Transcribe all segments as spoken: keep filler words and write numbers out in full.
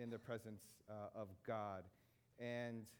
in the presence uh, of God. And,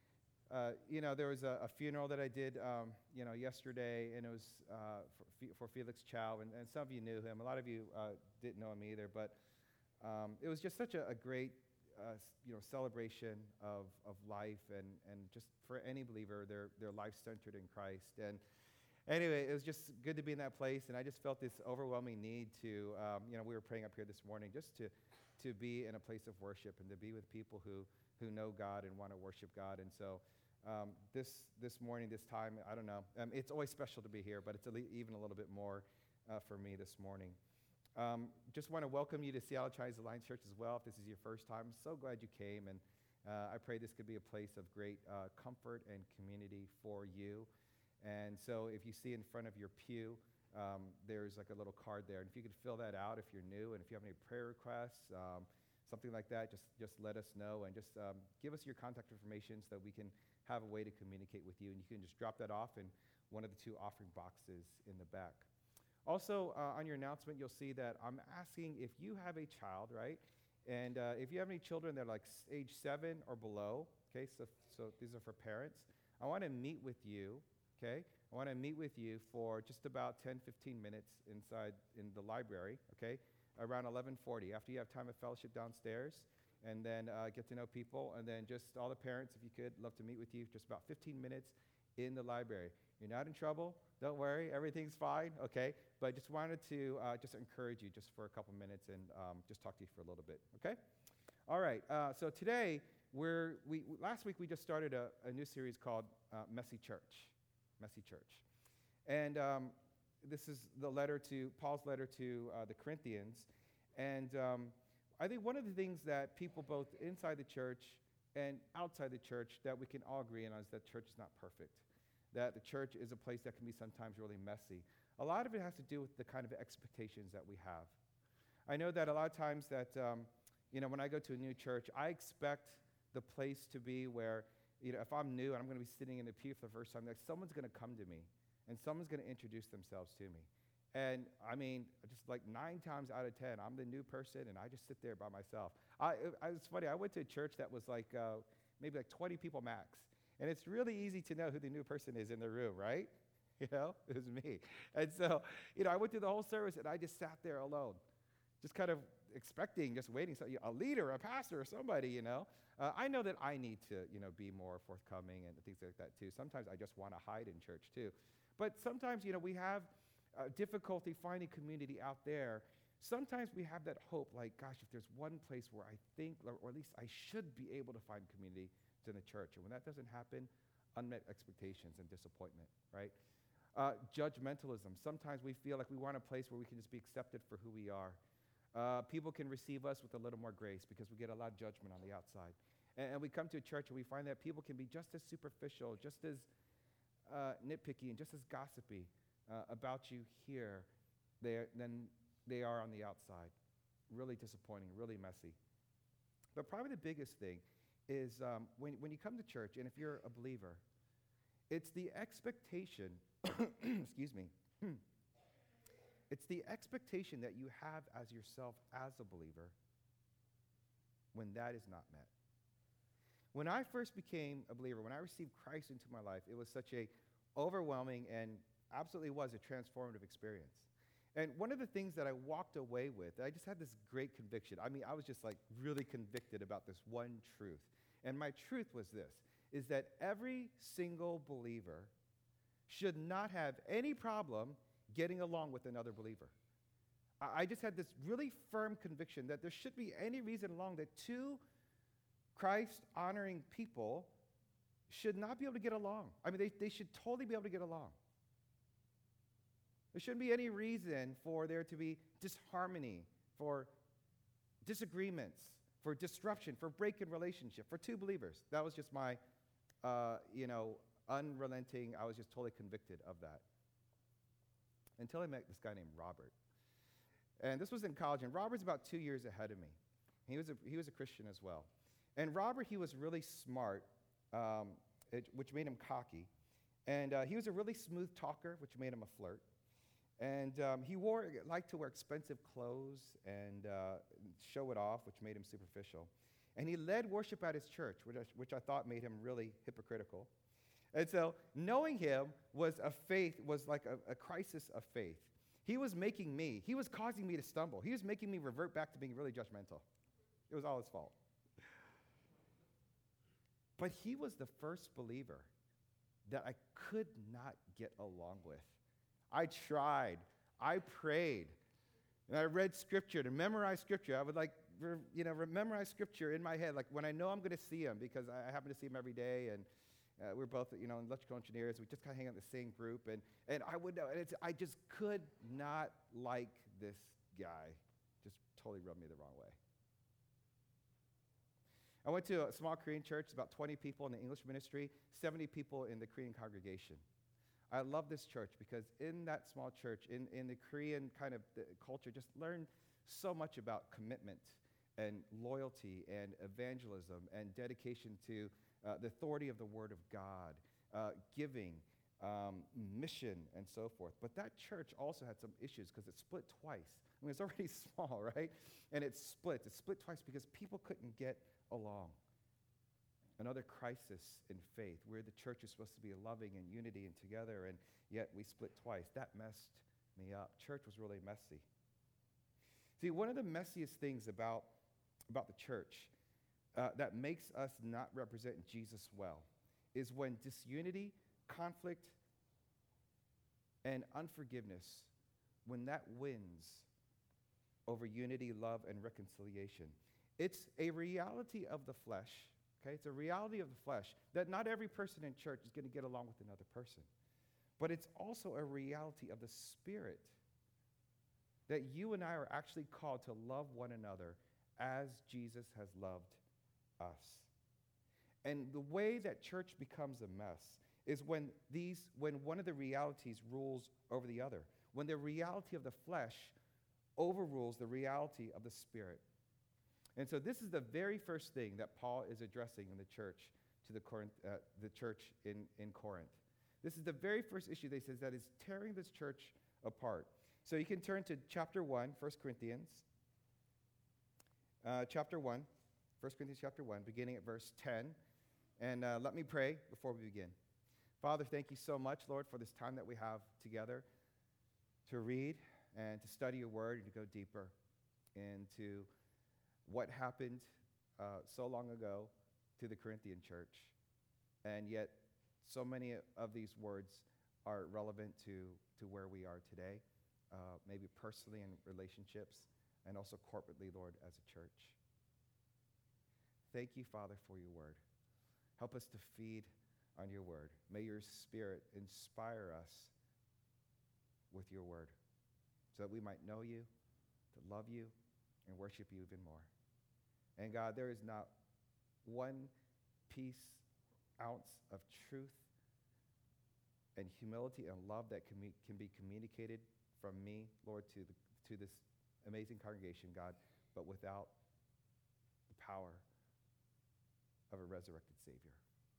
uh, you know, there was a, a funeral that I did, um, you know, yesterday, and it was uh, for, for Felix Chow, and, and some of you knew him. A lot of you uh, didn't know him either, but um, it was just such a, a great, uh, you know, celebration of, of life, and, and just for any believer, their, their life centered in Christ. And anyway, it was just good to be in that place, and I just felt this overwhelming need to, um, you know, we were praying up here this morning, just to, to be in a place of worship and to be with people who, who know God and want to worship God. And so um, this this morning, this time, I don't know, um, it's always special to be here, but it's a le- even a little bit more uh, for me this morning. Um, just want to welcome you to Seattle Chinese Alliance Church as well. If this is your first time, I'm so glad you came, and uh, I pray this could be a place of great uh, comfort and community for you. And so if you see in front of your pew, um, there's like a little card there. And if you could fill that out if you're new, and if you have any prayer requests, um, something like that, just, just let us know, and just um, give us your contact information so that we can have a way to communicate with you. And you can just drop that off in one of the two offering boxes in the back. Also, uh, on your announcement, you'll see that I'm asking if you have a child, right? And uh, if you have any children that are like age seven or below, okay, so, so these are for parents, I want to meet with you. Okay, I want to meet with you for just about ten, fifteen minutes inside in the library, okay, around eleven forty, after you have time of fellowship downstairs, and then uh, get to know people, and then just all the parents, if you could, love to meet with you, just about fifteen minutes in the library. You're not in trouble, don't worry, everything's fine, okay, but just wanted to uh, just encourage you just for a couple minutes and um, just talk to you for a little bit, okay? All right, uh, so today, we're, we, last week we just started a, a new series called uh, Messy Church. Messy Church. And um, this is the letter to, Paul's letter to uh, the Corinthians. And um, I think one of the things that people both inside the church and outside the church that we can all agree on is that church is not perfect. That the church is a place that can be sometimes really messy. A lot of it has to do with the kind of expectations that we have. I know that a lot of times that, um, you know, when I go to a new church, I expect the place to be where, you know, if I'm new and I'm going to be sitting in the pew for the first time, like someone's going to come to me and someone's going to introduce themselves to me. And I mean, just like nine times out of ten, I'm the new person and I just sit there by myself. I, it, it's funny, I went to a church that was like uh, maybe like twenty people max. And it's really easy to know who the new person is in the room, right? You know, it was me. And so, you know, I went through the whole service and I just sat there alone, just kind of expecting, just waiting, so a leader, a pastor, or somebody, you know. Uh, I know that I need to, you know, be more forthcoming and things like that too. Sometimes I just want to hide in church too. But sometimes, you know, we have uh, difficulty finding community out there. Sometimes we have that hope, like, gosh, if there's one place where I think, or at least I should be able to find community, it's in the church. And when that doesn't happen, unmet expectations and disappointment, right? Uh, judgmentalism. Sometimes we feel like we want a place where we can just be accepted for who we are. Uh, people can receive us with a little more grace because we get a lot of judgment on the outside. And, and we come to a church and we find that people can be just as superficial, just as uh, nitpicky, and just as gossipy uh, about you here than they are on the outside. Really disappointing, really messy. But probably the biggest thing is um, when, when you come to church, and if you're a believer, it's the expectation, excuse me, it's the expectation that you have as yourself as a believer when that is not met. When I first became a believer, when I received Christ into my life, it was such a overwhelming and absolutely was a transformative experience. And one of the things that I walked away with, I just had this great conviction. I mean, I was just like really convicted about this one truth. And my truth was this, is that every single believer should not have any problem getting along with another believer. I just had this really firm conviction that there should be any reason along that two Christ-honoring people should not be able to get along. I mean, they, they should totally be able to get along. There shouldn't be any reason for there to be disharmony, for disagreements, for disruption, for break in relationship, for two believers. That was just my, uh, you know, unrelenting, I was just totally convicted of that. Until I met this guy named Robert. And this was in college, and Robert's about two years ahead of me. He was a, he was a Christian as well. And Robert, he was really smart, um, it, which made him cocky. And uh, he was a really smooth talker, which made him a flirt. And um, he wore liked to wear expensive clothes and uh, show it off, which made him superficial. And he led worship at his church, which I, which I thought made him really hypocritical. And so knowing him was a faith, was like a, a crisis of faith. He was making me, he was causing me to stumble. He was making me revert back to being really judgmental. It was all his fault. But he was the first believer that I could not get along with. I tried. I prayed. And I read scripture to memorize scripture. I would like, you know, memorize scripture in my head, like when I know I'm going to see him, because I happen to see him every day, and uh, we're both, you know, electrical engineers. We just kind of hang out in the same group, and and I would know, and it's, I just could not like this guy. Just totally rubbed me the wrong way. I went to a small Korean church, about twenty people in the English ministry, seventy people in the Korean congregation. I love this church because in that small church, in, in the Korean kind of the culture, just learned so much about commitment and loyalty and evangelism and dedication to uh, the authority of the Word of God, uh, giving, um, mission, and so forth. But that church also had some issues because it split twice. I mean, it's already small, right? And it split. It split twice because people couldn't get along. Another crisis in faith, where the church is supposed to be loving and unity and together, and yet we split twice. That messed me up. Church was really messy. See, one of the messiest things about, about the church uh, that makes us not represent Jesus well is when disunity, conflict, and unforgiveness, when that wins over unity, love, and reconciliation. It's a reality of the flesh, okay? It's a reality of the flesh that not every person in church is going to get along with another person. But it's also a reality of the Spirit that you and I are actually called to love one another as Jesus has loved us. And the way that church becomes a mess is when these, when one of the realities rules over the other, when the reality of the flesh overrules the reality of the Spirit. And so this is the very first thing that Paul is addressing in the church to the, Corinth, uh, the church in, in Corinth. This is the very first issue they says that is tearing this church apart. So you can turn to chapter one, First Corinthians. Uh, chapter one, First Corinthians chapter one, beginning at verse ten. And uh, let me pray before we begin. Father, thank you so much, Lord, for this time that we have together to read and to study your word and to go deeper into what happened uh, so long ago to the Corinthian church. And yet, so many of these words are relevant to, to where we are today, uh, maybe personally in relationships, and also corporately, Lord, as a church. Thank you, Father, for your word. Help us to feed on your word. May your Spirit inspire us with your word so that we might know you, to love you, and worship you even more. And God, there is not one piece, ounce of truth and humility and love that can be, can be communicated from me, Lord, to, the, to this amazing congregation, God, but without the power of a resurrected Savior.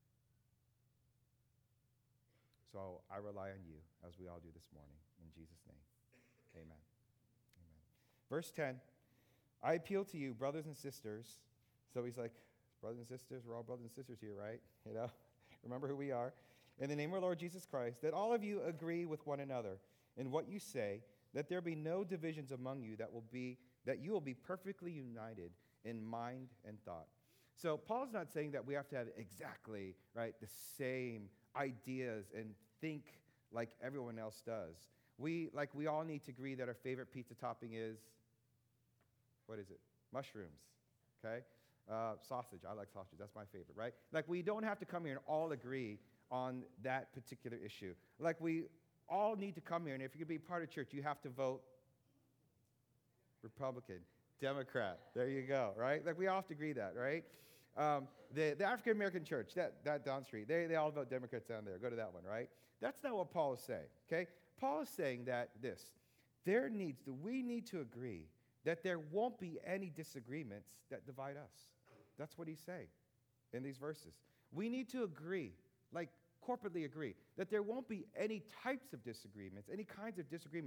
So I rely on you, as we all do this morning. In Jesus' name, amen. Amen. Verse ten. I appeal to you, brothers and sisters. So he's like, brothers and sisters, we're all brothers and sisters here, right? You know, remember who we are. In the name of our Lord Jesus Christ, that all of you agree with one another in what you say, that there be no divisions among you, that will be that you will be perfectly united in mind and thought. So Paul's not saying that we have to have exactly, right, the same ideas and think like everyone else does. We, like, we all need to agree that our favorite pizza topping is, what is it? Mushrooms, okay? Uh, sausage, I like sausage, that's my favorite, right? Like, we don't have to come here and all agree on that particular issue. Like, we all need to come here, and if you're going to be part of church, you have to vote Republican, Democrat. There you go, right? Like, we all have to agree that, right? Um, the, the African-American church, that, that down street, they, they all vote Democrats down there. Go to that one, right? That's not what Paul is saying, okay? Paul is saying that this, there needs to, we need to agree that there won't be any disagreements that divide us. That's what he's saying in these verses. We need to agree, like corporately agree, that there won't be any types of disagreements, any kinds of disagreements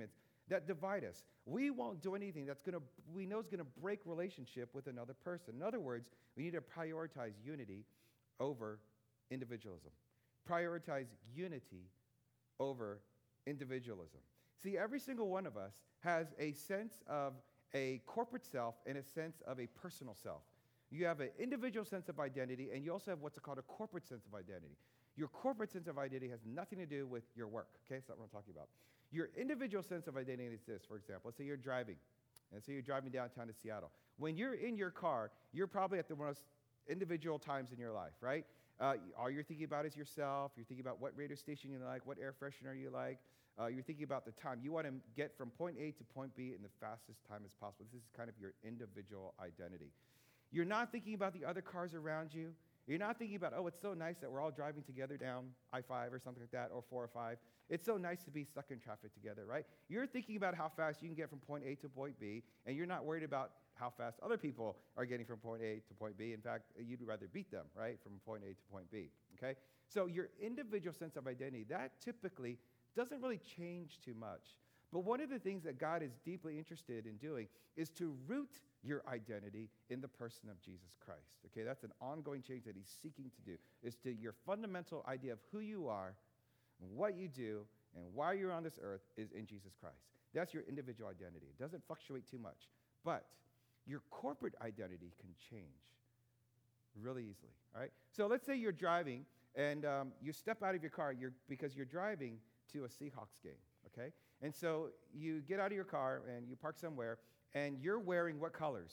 that divide us. We won't do anything that's going to, we know is going to break relationship with another person. In other words, we need to prioritize unity over individualism. Prioritize unity over individualism. See, every single one of us has a sense of a corporate self and a sense of a personal self. You have an individual sense of identity, and you also have what's called a corporate sense of identity. Your corporate sense of identity has nothing to do with your work, okay? That's not what I'm talking about. Your individual sense of identity is this, for example. Let's say you're driving, and say you're driving downtown to Seattle. When you're in your car, you're probably at the most individual times in your life, right? Uh, all you're thinking about is yourself. You're thinking about what radio station you like, what air freshener you like. Uh, you're thinking about the time. You want to get from point A to point B in the fastest time as possible. This is kind of your individual identity. You're not thinking about the other cars around you. You're not thinking about, oh, it's so nice that we're all driving together down I five or something like that, or four or five. It's so nice to be stuck in traffic together, right? You're thinking about how fast you can get from point A to point B, and you're not worried about how fast other people are getting from point A to point B. In fact, you'd rather beat them, right, from point A to point B, okay? So your individual sense of identity, that typically doesn't really change too much. But one of the things that God is deeply interested in doing is to root your identity in the person of Jesus Christ. Okay, that's an ongoing change that he's seeking to do, is to your fundamental idea of who you are, what you do, and why you're on this earth is in Jesus Christ. That's your individual identity. It doesn't fluctuate too much. But your corporate identity can change really easily, all right? So let's say you're driving, and um, you step out of your car you're, because you're driving to a Seahawks game, okay? And so you get out of your car, and you park somewhere, and you're wearing what colors?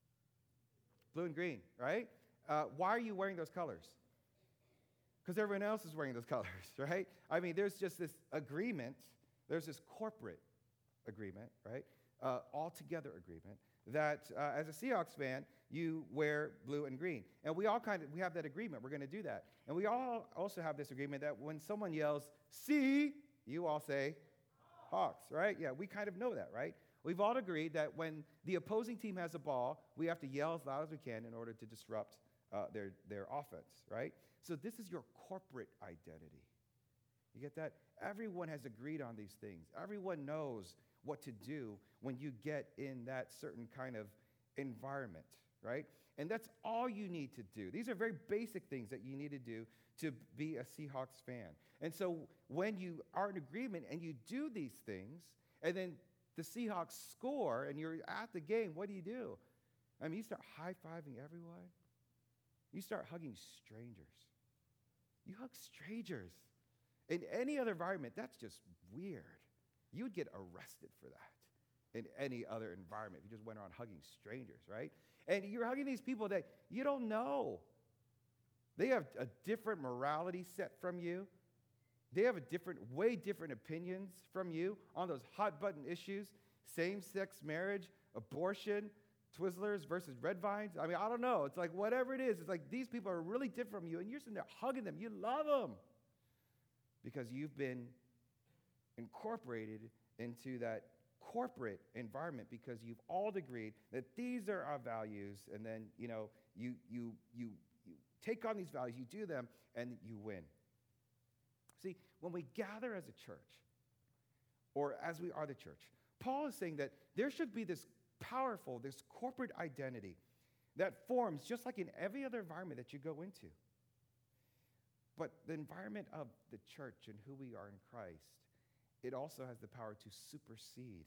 Blue and green, right? Uh, why are you wearing those colors? Because everyone else is wearing those colors, right? I mean, there's just this agreement. There's this corporate agreement, right? Uh, all-together agreement that uh, as a Seahawks fan, you wear blue and green. And we all kind of, we have that agreement. We're going to do that. And we all also have this agreement that when someone yells, "See," you all say, "Hawks," right? Yeah, we kind of know that, right? We've all agreed that when the opposing team has a ball, we have to yell as loud as we can in order to disrupt uh, their, their offense, right? So this is your corporate identity. You get that? Everyone has agreed on these things. Everyone knows what to do when you get in that certain kind of environment, right? And that's all you need to do. These are very basic things that you need to do to be a Seahawks fan. And so when you are in agreement and you do these things, and then the Seahawks score and you're at the game, what do you do? I mean, you start high-fiving everyone. You start hugging strangers. You hug strangers. In any other environment, that's just weird. You would get arrested for that in any other environment if you just went around hugging strangers, right? And you're hugging these people that you don't know. They have a different morality set from you. They have a different, way different opinions from you on those hot-button issues, same-sex marriage, abortion, Twizzlers versus Red Vines. I mean, I don't know. It's like whatever it is, it's like these people are really different from you, and you're sitting there hugging them. You love them because you've been incorporated into that corporate environment because you've all agreed that these are our values, and then, you know, you, you, you, you take on these values, you do them, and you win. See, when we gather as a church, or as we are the church, Paul is saying that there should be this powerful, this corporate identity that forms just like in every other environment that you go into. But the environment of the church and who we are in Christ, it also has the power to supersede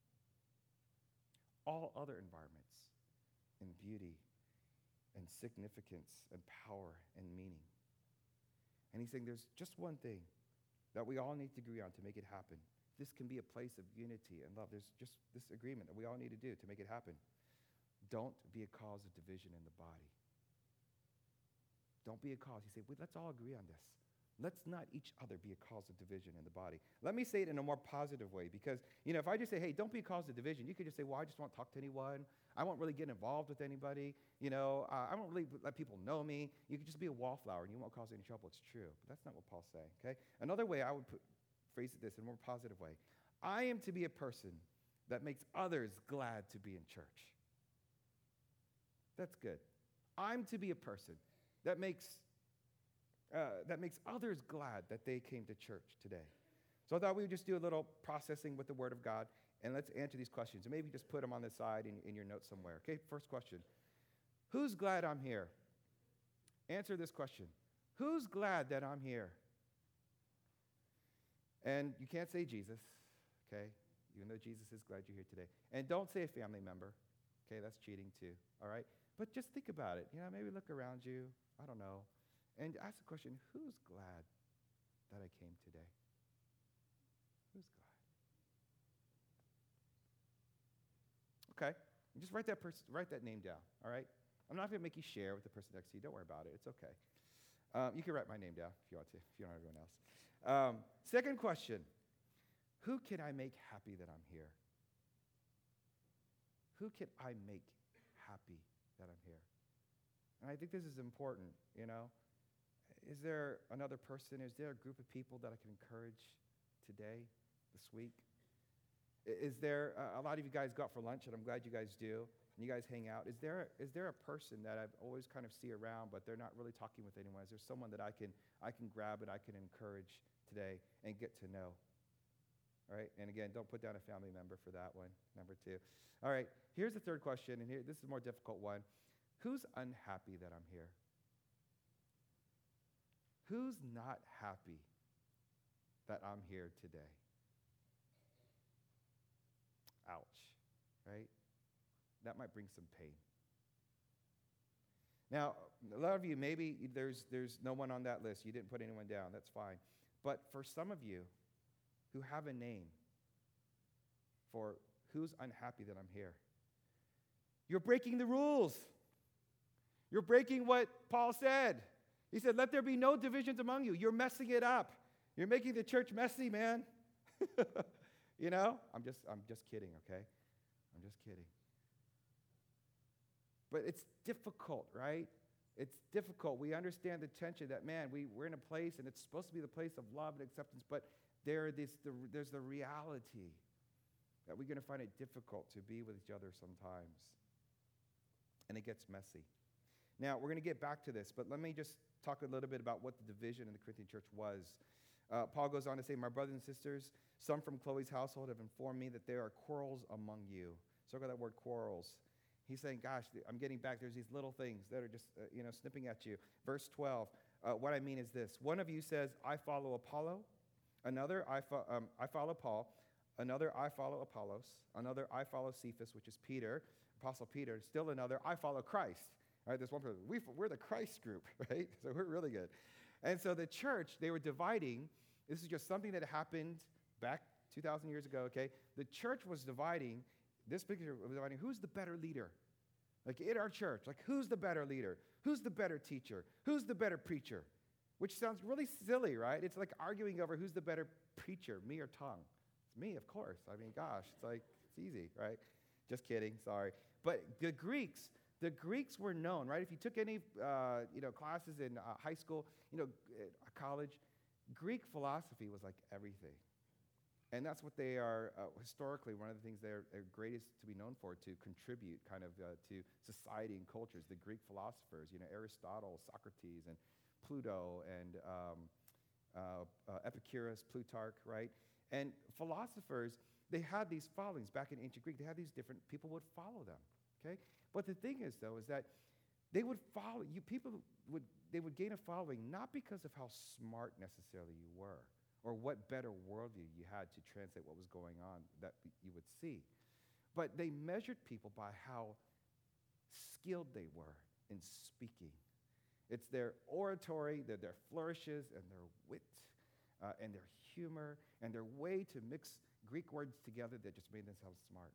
all other environments in beauty and significance and power and meaning. And he's saying there's just one thing that we all need to agree on to make it happen. This can be a place of unity and love. There's just this agreement that we all need to do to make it happen. Don't be a cause of division in the body. Don't be a cause. He said, well, let's all agree on this. Let's not each other be a cause of division in the body. Let me say it in a more positive way because, you know, if I just say, hey, don't be a cause of division, you could just say, well, I just won't talk to anyone. I won't really get involved with anybody. You know, uh, I won't really let people know me. You could just be a wallflower and you won't cause any trouble. It's true. But that's not what Paul's saying, okay? Another way I would put, phrase it this in a more positive way. I am to be a person that makes others glad to be in church. That's good. I'm to be a person that makes Uh, that makes others glad that they came to church today. So I thought we would just do a little processing with the Word of God And let's answer these questions. And maybe just put them on the side in, in your notes somewhere. Okay, first question. Who's glad I'm here? Answer this question. Who's glad that I'm here? And you can't say Jesus, okay? Even though Jesus is glad you're here today. And don't say a family member. Okay, that's cheating too, all right? But just think about it. You know, maybe look around you. I don't know. And ask the question, who's glad that I came today? Who's glad? Okay, just write that person, write that name down, all right? I'm not going to make you share with the person next to you. Don't worry about it. It's okay. Um, you can write my name down if you want to, if you don't everyone else. Um, second question, who can I make happy that I'm here? Who can I make happy that I'm here? And I think this is important, you know. Is there another person? Is there a group of people that I can encourage today, this week? Is there, uh, a lot of you guys go out for lunch, and I'm glad you guys do, and you guys hang out. Is there, is there a person that I've always kind of see around, but they're not really talking with anyone? Is there someone that I can, I can grab and I can encourage today and get to know? All right, and again, don't put down a family member for that one, number two. All right, here's the third question, and here, this is a more difficult one. Who's unhappy that I'm here? Who's not happy that I'm here today? Ouch, right? That might bring some pain. Now, a lot of you, maybe there's, there's no one on that list. You didn't put anyone down. That's fine. But for some of you who have a name for who's unhappy that I'm here, you're breaking the rules. You're breaking what Paul said. He said, let there be no divisions among you. You're messing it up. You're making the church messy, man. You know? I'm just, I'm just kidding, okay? I'm just kidding. But it's difficult, right? It's difficult. We understand the tension that, man, we, we're in a place, and it's supposed to be the place of love and acceptance, but there is the, there's the reality that we're going to find it difficult to be with each other sometimes. And it gets messy. Now, we're going to get back to this, but let me just talk a little bit about what the division in the Corinthian church was. Uh, Paul goes on to say, my brothers and sisters, some from Chloe's household have informed me that there are quarrels among you. Circle that word, quarrels. He's saying, gosh, I'm getting back. There's these little things that are just, uh, you know, snipping at you. Verse twelve, uh, what I mean is this. One of you says, I follow Apollo. Another, I, fo- um, I follow Paul. Another, I follow Apollos. Another, I follow Cephas, which is Peter, Apostle Peter. Still another, I follow Christ. All right, there's one person. We, we're the Christ group, right? So we're really good. And so the church, they were dividing. This is just something that happened back two thousand years ago, okay? The church was dividing. This picture was dividing. Who's the better leader? Like in our church, like who's the better leader? Who's the better teacher? Who's the better preacher? Which sounds really silly, right? It's like arguing over who's the better preacher, me or Tongue. It's me, of course. I mean, gosh, it's like, it's easy, right? Just kidding, sorry. But the Greeks, the Greeks were known, right? If you took any, uh, you know, classes in uh, high school, you know, uh, college, Greek philosophy was like everything. And that's what they are, uh, historically, one of the things they're, they're greatest to be known for, to contribute kind of uh, to society and cultures. The Greek philosophers, you know, Aristotle, Socrates, and Pluto, and um, uh, uh, Epicurus, Plutarch, right? And philosophers, they had these followings. Back in ancient Greek, they had these different, people would follow them, okay? But the thing is, though, is that they would follow, you people would, they would gain a following not because of how smart necessarily you were, or what better worldview you had to translate what was going on that you would see. But they measured people by how skilled they were in speaking. It's their oratory, their, their flourishes, and their wit, uh, and their humor, and their way to mix Greek words together that just made themselves smart.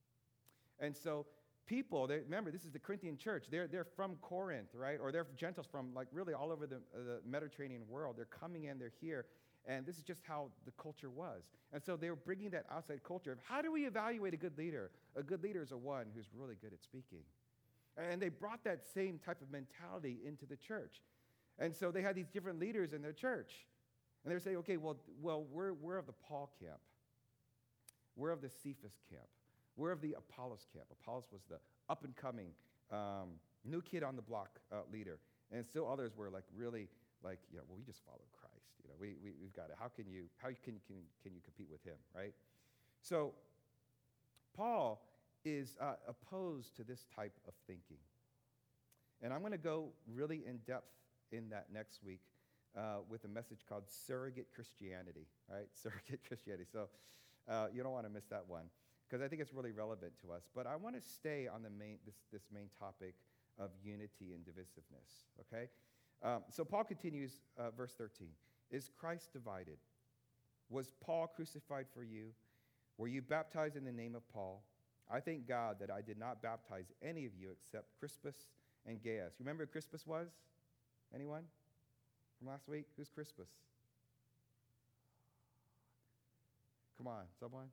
And so people, they, remember, this is the Corinthian church. They're, they're from Corinth, right? Or they're Gentiles from like really all over the, uh, the Mediterranean world. They're coming in, they're here. And this is just how the culture was. And so they were bringing that outside culture of how do we evaluate a good leader? A good leader is a one who's really good at speaking. And they brought that same type of mentality into the church. And so they had these different leaders in their church. And they were saying, okay, well, well we're, we're of the Paul camp. We're of the Cephas camp. We're of the Apollos camp. Apollos was the up-and-coming, um, new kid on the block uh, leader. And still others were like really like, you know, well, we just follow Christ. You know, we, we, we've got it. How can you, how can, can, can you compete with him, right? So Paul is uh, opposed to this type of thinking. And I'm going to go really in depth in that next week uh, with a message called Surrogate Christianity, all right? Surrogate Christianity. So uh, you don't want to miss that one because I think it's really relevant to us. But I want to stay on the main this, this main topic of unity and divisiveness, okay? Um, so Paul continues, uh, verse thirteen. Is Christ divided? Was Paul crucified for you? Were you baptized in the name of Paul? I thank God that I did not baptize any of you except Crispus and Gaius. Remember who Crispus was? Anyone from last week? Who's Crispus? Come on, someone?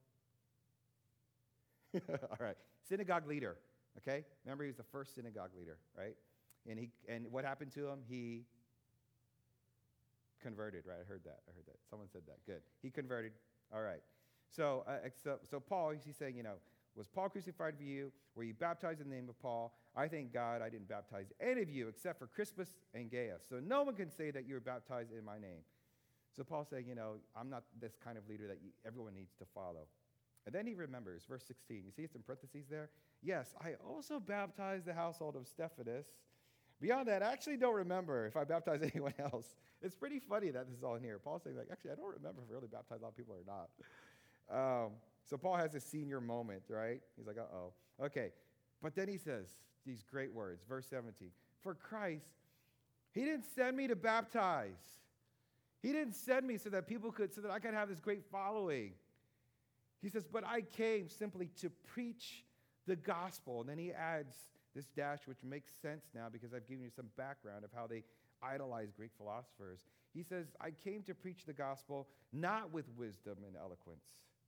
All right. Synagogue leader, okay? Remember, he was the first synagogue leader, right? And he and what happened to him? He converted, right? I heard that. I heard that. Someone said that. Good. He converted. All right. So, uh, so, so Paul, he's saying, you know, was Paul crucified for you? Were you baptized in the name of Paul? I thank God I didn't baptize any of you except for Crispus and Gaius. So no one can say that you were baptized in my name. So Paul's saying, you know, I'm not this kind of leader that you, everyone needs to follow. And then he remembers, verse sixteen. You see it's in parentheses there? Yes, I also baptized the household of Stephanas. Beyond that, I actually don't remember if I baptized anyone else. It's pretty funny that this is all in here. Paul's saying, like, actually, I don't remember if I really baptized a lot of people or not. Um, so Paul has a senior moment, right? He's like, uh-oh. Okay, but then he says these great words, verse seventeen. For Christ, he didn't send me to baptize. He didn't send me so that people could, so that I could have this great following. He says, but I came simply to preach the gospel. And then he adds this dash, which makes sense now because I've given you some background of how they idolize Greek philosophers. He says, I came to preach the gospel not with wisdom and eloquence,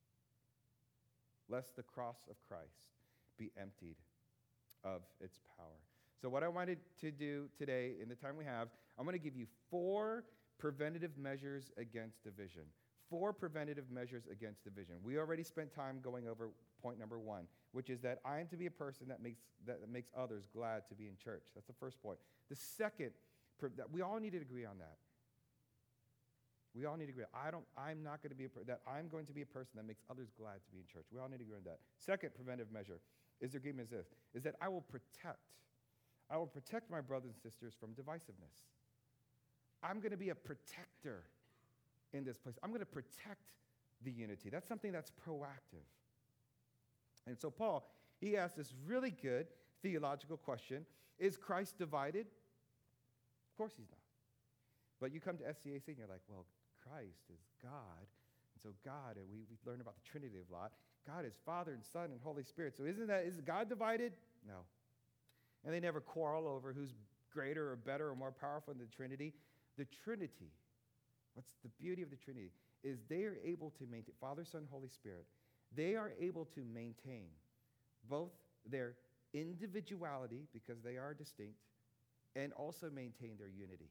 lest the cross of Christ be emptied of its power. So what I wanted to do today, in the time we have, I'm going to give you four preventative measures against division. Four preventative measures against division. We already spent time going over point number one, which is that I am to be a person that makes that makes others glad to be in church. That's the first point. The second, that we all need to agree on that. We all need to agree. I don't. I'm not going to be a that I'm going to be a person that makes others glad to be in church. We all need to agree on that. Second preventive measure is the agreement is this: is that I will protect. I will protect my brothers and sisters from divisiveness. I'm going to be a protector in this place. I'm going to protect the unity. That's something that's proactive. And so Paul, he asks this really good theological question: is Christ divided? Of course he's not. But you come to S C A C and you're like, well, Christ is God. And so God, and we, we learn about the Trinity a lot. God is Father and Son and Holy Spirit. So isn't that, is God divided? No. And they never quarrel over who's greater or better or more powerful than the Trinity. The Trinity, what's the beauty of the Trinity, is they are able to maintain, Father, Son, Holy Spirit, they are able to maintain both their individuality, because they are distinct, and also maintain their unity.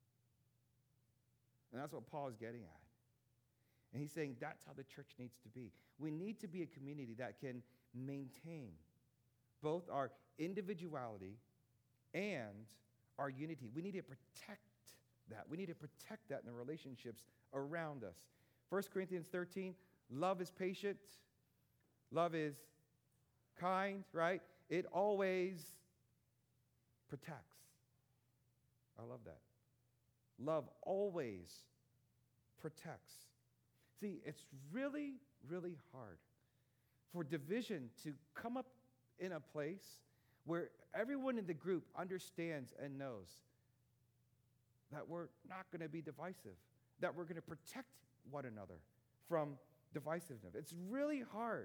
And that's what Paul is getting at. And he's saying that's how the church needs to be. We need to be a community that can maintain both our individuality and our unity. We need to protect that. We need to protect that in the relationships around us. First Corinthians thirteen, love is patient. Love is kind, right? It always protects. I love that. Love always protects. See, it's really, really hard for division to come up in a place where everyone in the group understands and knows that we're not going to be divisive, that we're going to protect one another from divisiveness. It's really hard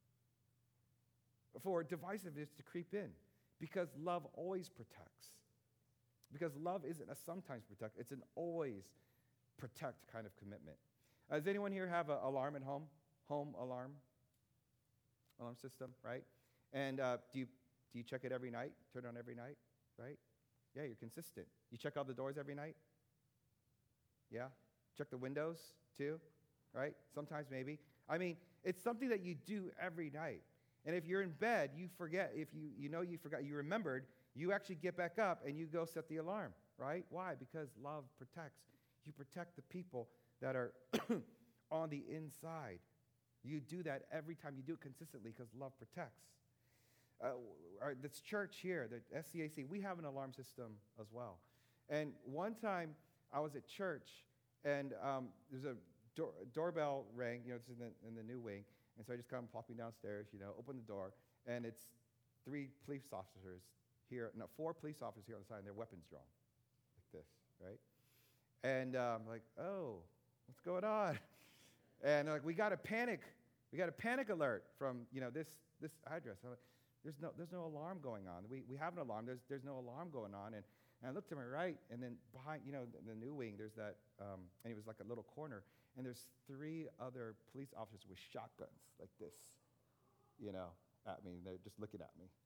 for divisiveness to creep in because love always protects. Because love isn't a sometimes protect, it's an always protect kind of commitment. Uh, does anyone here have an alarm at home? Home alarm? Alarm system, right? And uh, do you do you check it every night? Turn it on every night, right? Yeah, you're consistent. You check all the doors every night? Yeah? Check the windows too, right? Sometimes maybe. I mean, it's something that you do every night. And if you're in bed, you forget, if you, you know you forgot, you remembered, you actually get back up and you go set the alarm, right? Why? Because love protects. You protect the people that are on the inside. You do that every time. You do it consistently because love protects. Uh, our, this church here, the S C A C, we have an alarm system as well. And one time I was at church, and um, there's a door, doorbell rang. You know, it's in the, in the new wing. And so I just come plopping downstairs, you know, open the door, and it's three police officers here, no, four police officers here on the side, and their weapons drawn, like this, right? And I'm um, like, oh, what's going on? And they're like, we got a panic, we got a panic alert from, you know, this this address. I'm like, there's no there's no alarm going on. We we have an alarm. There's there's no alarm going on. And, and I looked to my right, and then behind, you know, the, the new wing, there's that, um, and it was like a little corner, and there's three other police officers with shotguns like this, you know, at me. They're just looking at me.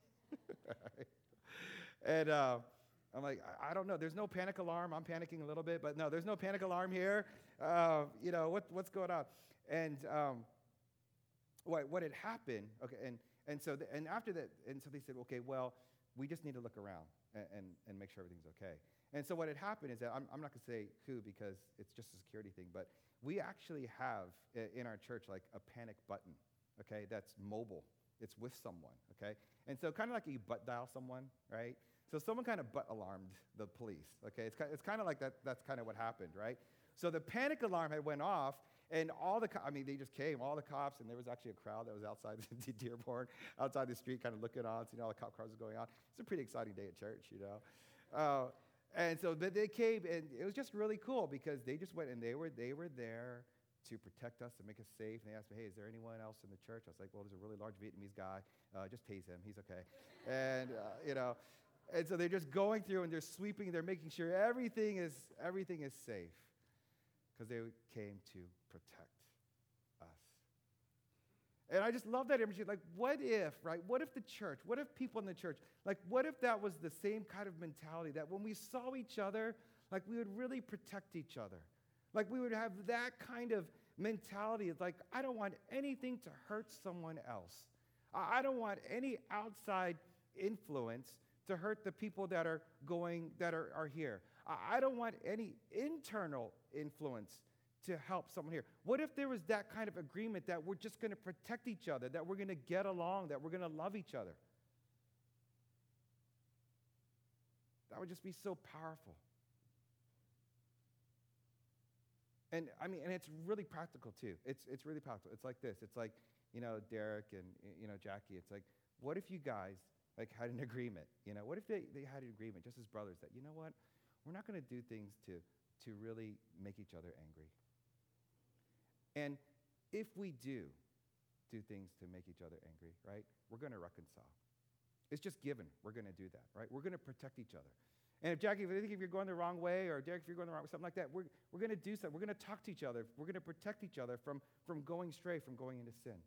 And uh, I'm like, I, I don't know. There's no panic alarm. I'm panicking a little bit, but no, there's no panic alarm here. Uh, you know, what, what's going on? And um, what, what had happened, okay, and, and, so the, and after that, and so they said, okay, well, we just need to look around and, and, and make sure everything's okay. And so what had happened is that, I'm, I'm not going to say who because it's just a security thing, but we actually have in our church like a panic button, okay, that's mobile. It's with someone, okay? And so kind of like you butt dial someone, right? So someone kind of butt alarmed the police, okay? It's kind, it's kind of like that. That's kind of what happened, right? So the panic alarm had went off, and all the, co- I mean, they just came, all the cops, and there was actually a crowd that was outside the Dearborn, outside the street, kind of looking on, seeing all the cop cars going on. It's a pretty exciting day at church, you know? Uh, and so but they came, and it was just really cool because they just went, and they were they were there to protect us, to make us safe. And they asked me, hey, is there anyone else in the church? I was like, well, there's a really large Vietnamese guy. Uh, just tase him. He's okay. And, uh, you know, and so they're just going through, and they're sweeping, they're making sure everything is everything is safe because they came to protect us. And I just love that imagery. Like, what if, right? What if the church, what if people in the church, like, what if that was the same kind of mentality that when we saw each other, like, we would really protect each other? Like we would have that kind of mentality. It's like, I don't want anything to hurt someone else. I don't want any outside influence to hurt the people that are going, that are, are here. I don't want any internal influence to help someone here. What if there was that kind of agreement that we're just going to protect each other, that we're going to get along, that we're going to love each other? That would just be so powerful. And I mean, and it's really practical too. It's it's really practical. It's like this. It's like, you know, Derek and, you know, Jackie. It's like, what if you guys like had an agreement? You know, what if they, they had an agreement just as brothers that, you know what, we're not going to do things to to really make each other angry. And if we do do things to make each other angry, right, we're going to reconcile. It's just given. We're going to do that, right? We're going to protect each other. And if Jackie, if you think if you're going the wrong way, or Derek, if you're going the wrong way, something like that, we're, we're going to do something. We're going to talk to each other. We're going to protect each other from, from going stray, from going into sin.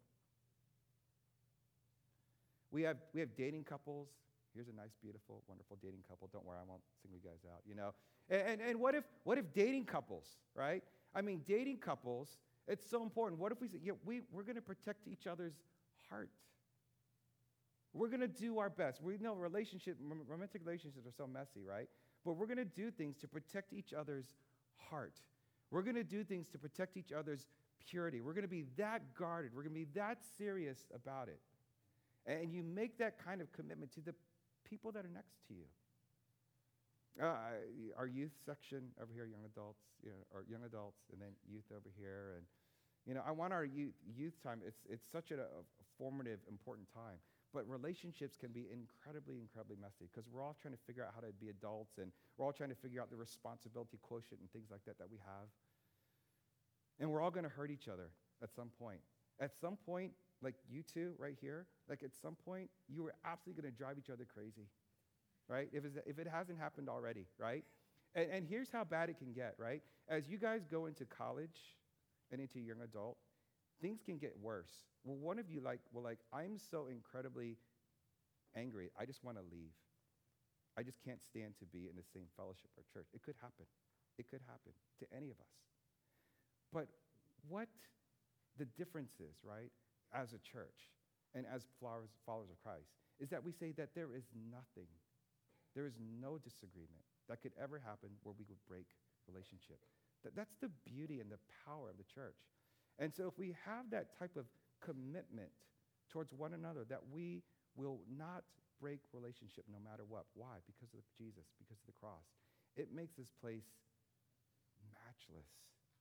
We have we have dating couples. Here's a nice, beautiful, wonderful dating couple. Don't worry, I won't single you guys out, you know. And, and, and what if what if dating couples, right? I mean, dating couples, it's so important. What if we say, yeah, we, we're going to protect each other's heart. We're going to do our best. We know relationship, romantic relationships are so messy, right? But we're going to do things to protect each other's heart. We're going to do things to protect each other's purity. We're going to be that guarded. We're going to be that serious about it. And you make that kind of commitment to the people that are next to you. Uh, our youth section over here, young adults, you know, or young adults, and then youth over here. And, you know, I want our youth, youth time. It's, it's such a, a formative, important time. But relationships can be incredibly, incredibly messy because we're all trying to figure out how to be adults, and we're all trying to figure out the responsibility quotient and things like that that we have. And we're all going to hurt each other at some point. At some point, like you two right here, like at some point, you are absolutely going to drive each other crazy, right? If, it's, if it hasn't happened already, right? And, and here's how bad it can get, right? As you guys go into college and into young adult, things can get worse. Well, one of you like, well, like, I'm so incredibly angry, I just want to leave. I just can't stand to be in the same fellowship or church. It could happen. It could happen to any of us. But what the difference is, right, as a church and as followers, followers of Christ, is that we say that there is nothing, there is no disagreement that could ever happen where we would break relationship. That, that's the beauty and the power of the church. And so if we have that type of commitment towards one another, that we will not break relationship no matter what. Why? Because of Jesus, because of the cross. It makes this place matchless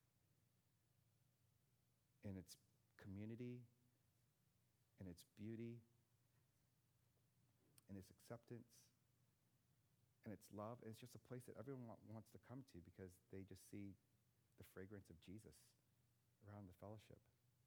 in its community, in its beauty, in its acceptance, and its love. And it's just a place that everyone wa- wants to come to because they just see the fragrance of Jesus around the fellowship.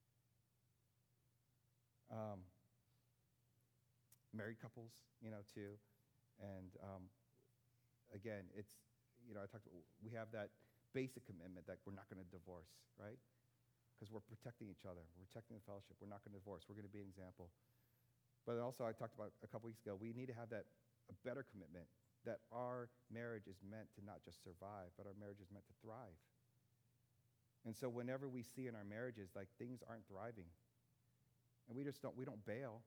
Um, married couples, you know, too. And um, again, it's, you know, I talked, we have that basic commitment that we're not going to divorce, right? Because we're protecting each other. We're protecting the fellowship. We're not going to divorce. We're going to be an example. But also, I talked about a couple weeks ago, we need to have that, a better commitment that our marriage is meant to not just survive, but our marriage is meant to thrive. And so whenever we see in our marriages, like, things aren't thriving, and we just don't, we don't bail.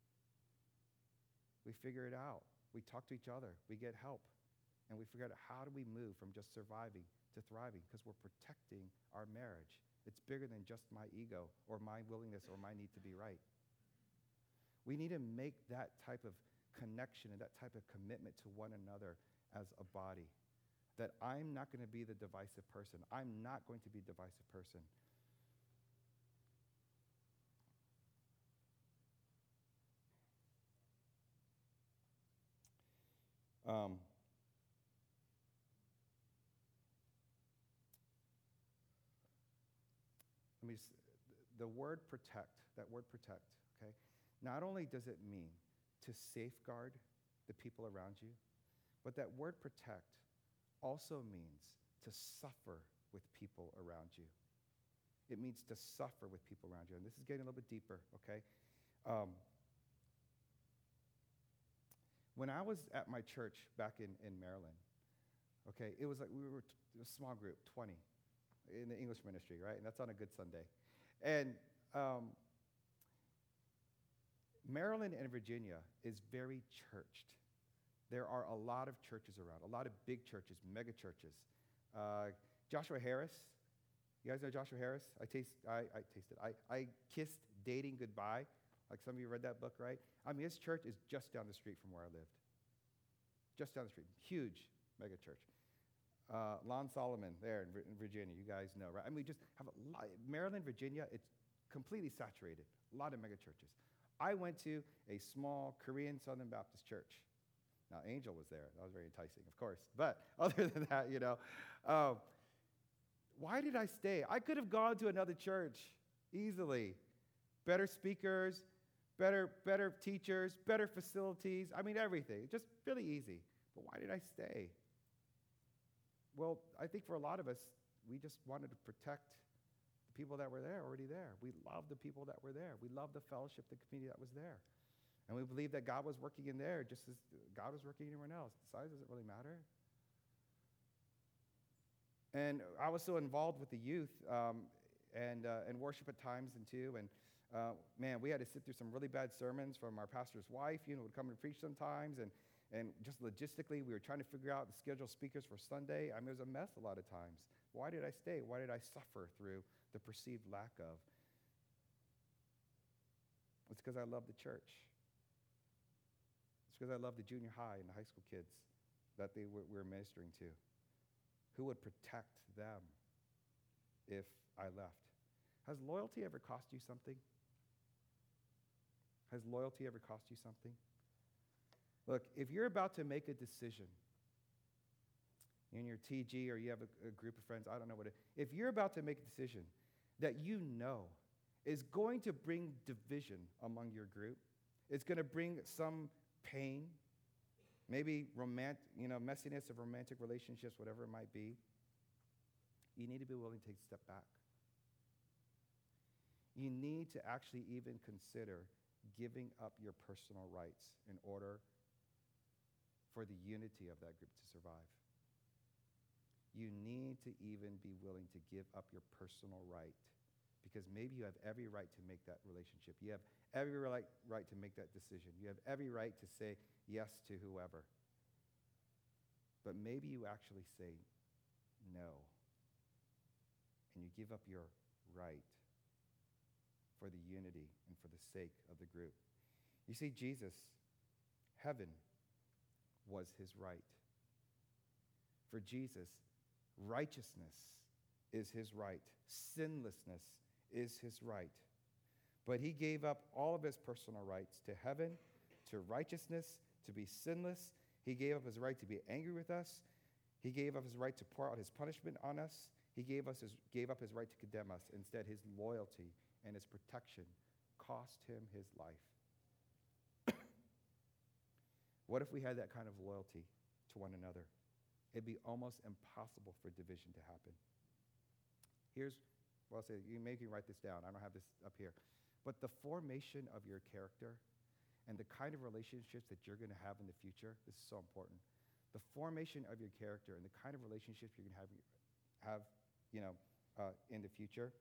We figure it out. We talk to each other. We get help. And we figure out how do we move from just surviving to thriving, because we're protecting our marriage. It's bigger than just my ego or my willingness or my need to be right. We need to make that type of connection and that type of commitment to one another as a body, that I'm not going to be the divisive person. I'm not going to be a divisive person. Um, let me just, the word protect, that word protect, okay? Not only does it mean to safeguard the people around you, but that word protect also means to suffer with people around you. It means to suffer with people around you. And this is getting a little bit deeper, okay? Um, when I was at my church back in, in Maryland, okay, it was like we were t- a small group, twenty, in the English ministry, right? And that's on a good Sunday. And um, Maryland and Virginia is very churched. There are a lot of churches around, a lot of big churches, mega churches. Uh, Joshua Harris, you guys know Joshua Harris? I taste, I, I tasted, I, I kissed dating goodbye. Like some of you read that book, right? I mean, his church is just down the street from where I lived. Just down the street, huge mega church. Uh, Lon Solomon there in, in Virginia, you guys know, right? I mean, we just have a lot. Maryland, Virginia, it's completely saturated. A lot of mega churches. I went to a small Korean Southern Baptist church. Now, Angel was there. That was very enticing, of course. But other than that, you know, um, why did I stay? I could have gone to another church easily. Better speakers, better, better teachers, better facilities. I mean, everything. Just really easy. But why did I stay? Well, I think for a lot of us, we just wanted to protect the people that were there, already there. We loved the people that were there. We loved the fellowship, the community that was there. And we believed that God was working in there just as God was working anywhere else. The size doesn't really matter. And I was so involved with the youth um, and uh, and worship at times and too. And uh, man, we had to sit through some really bad sermons from our pastor's wife, you know, would come and preach sometimes. And And just logistically, we were trying to figure out the scheduled speakers for Sunday. I mean, it was a mess a lot of times. Why did I stay? Why did I suffer through the perceived lack of? It's because I love the church. It's because I love the junior high and the high school kids that they were, we were ministering to. Who would protect them if I left? Has loyalty ever cost you something? Has loyalty ever cost you something? Look, if you're about to make a decision in your T G or you have a, a group of friends, I don't know what it is. If you're about to make a decision that you know is going to bring division among your group, it's going to bring some pain, maybe romantic, you know, messiness of romantic relationships, whatever it might be, you need to be willing to take a step back. You need to actually even consider giving up your personal rights in order for the unity of that group to survive. You need to even be willing to give up your personal right, because maybe you have every right to make that relationship. You have every right, right to make that decision. You have every right to say yes to whoever. But maybe you actually say no, and you give up your right for the unity and for the sake of the group. You see, Jesus, heaven was his right. For Jesus, righteousness is his right. Sinlessness is his right. But he gave up all of his personal rights to heaven, to righteousness, to be sinless. He gave up his right to be angry with us. He gave up his right to pour out his punishment on us. He gave, us his, gave up his right to condemn us. Instead, his loyalty and his protection cost him his life. What if we had that kind of loyalty to one another? It'd be almost impossible for division to happen. Here's, well, I'll say, you maybe write this down. I don't have this up here. But the formation of your character and the kind of relationships that you're going to have in the future, this is so important. The formation of your character and the kind of relationships you're going to have, have you know, uh, in the future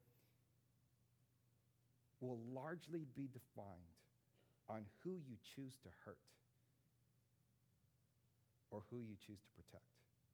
will largely be defined on who you choose to hurt or who you choose to protect.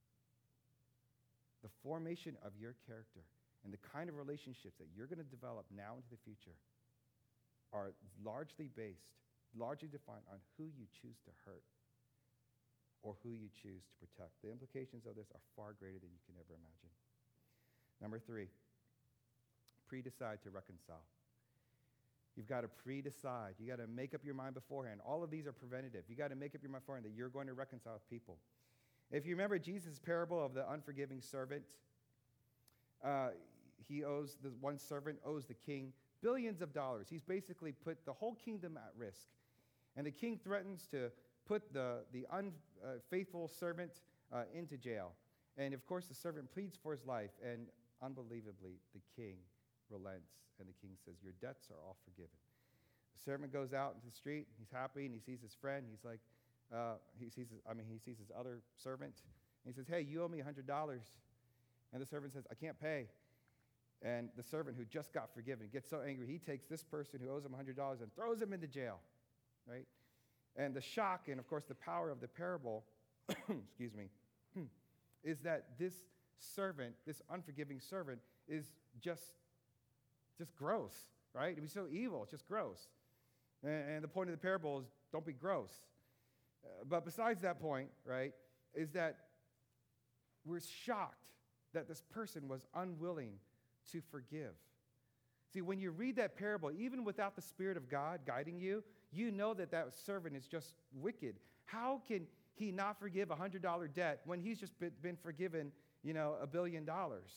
The formation of your character and the kind of relationships that you're going to develop now into the future are largely based, largely defined on who you choose to hurt or who you choose to protect. The implications of this are far greater than you can ever imagine. Number three, pre-decide to reconcile. You've got to pre-decide. You got to make up your mind beforehand. All of these are preventative. You got to make up your mind beforehand that you're going to reconcile with people. If you remember Jesus' parable of the unforgiving servant, uh, he owes, the one servant owes the king billions of dollars. He's basically put the whole kingdom at risk. And the king threatens to put the, the unfaithful servant uh, into jail. And of course, the servant pleads for his life, and unbelievably, the king relents, and the king says, your debts are all forgiven. The servant goes out into the street, he's happy, and he sees his friend. He's like, uh, he sees, his, I mean, he sees his other servant, and he says, hey, you owe me one hundred dollars. And the servant says, I can't pay. And the servant who just got forgiven gets so angry, he takes this person who owes him one hundred dollars and throws him into jail, right? And the shock and, of course, the power of the parable, excuse me, is that this servant, this unforgiving servant, is just, just gross, right? He's so evil, it's just gross. And, and the point of the parable is don't be gross. Uh, but besides that point, right, is that we're shocked that this person was unwilling to forgive. See, when you read that parable, even without the Spirit of God guiding you, you know that that servant is just wicked. How can he not forgive a one hundred dollars debt when he's just been, been forgiven, you know, a billion dollars?